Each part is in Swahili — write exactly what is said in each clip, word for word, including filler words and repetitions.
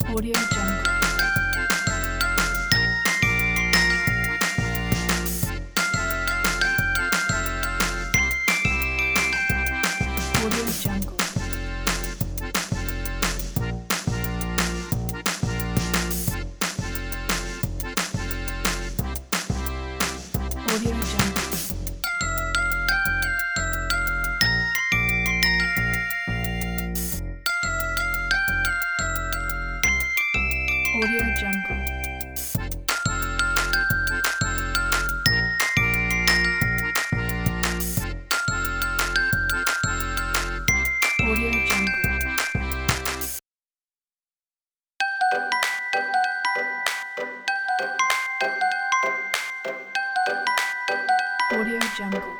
Audio Jungle. Audio Jungle. Audio Jungle. Audio Jungle. Audio Jungle. Audio Jungle.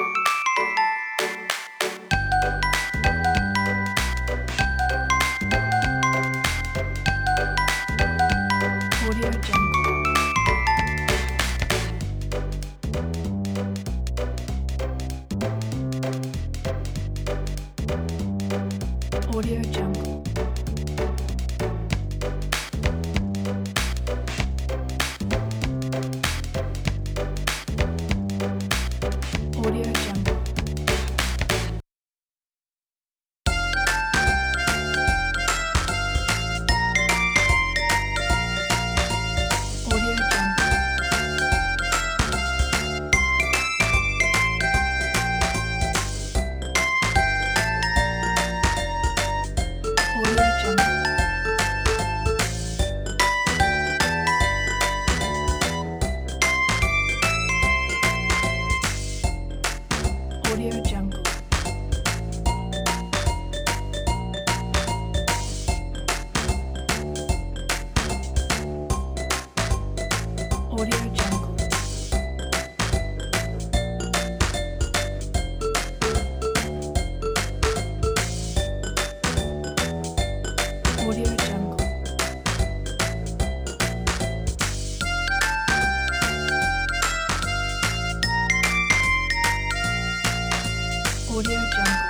Audio Jungle. Audio Jungle. Audio Jungle. Audio Jungle. Audio Jungle. Audio Jungle. Audio Jungle. Audio Jungle. Audio Jungle.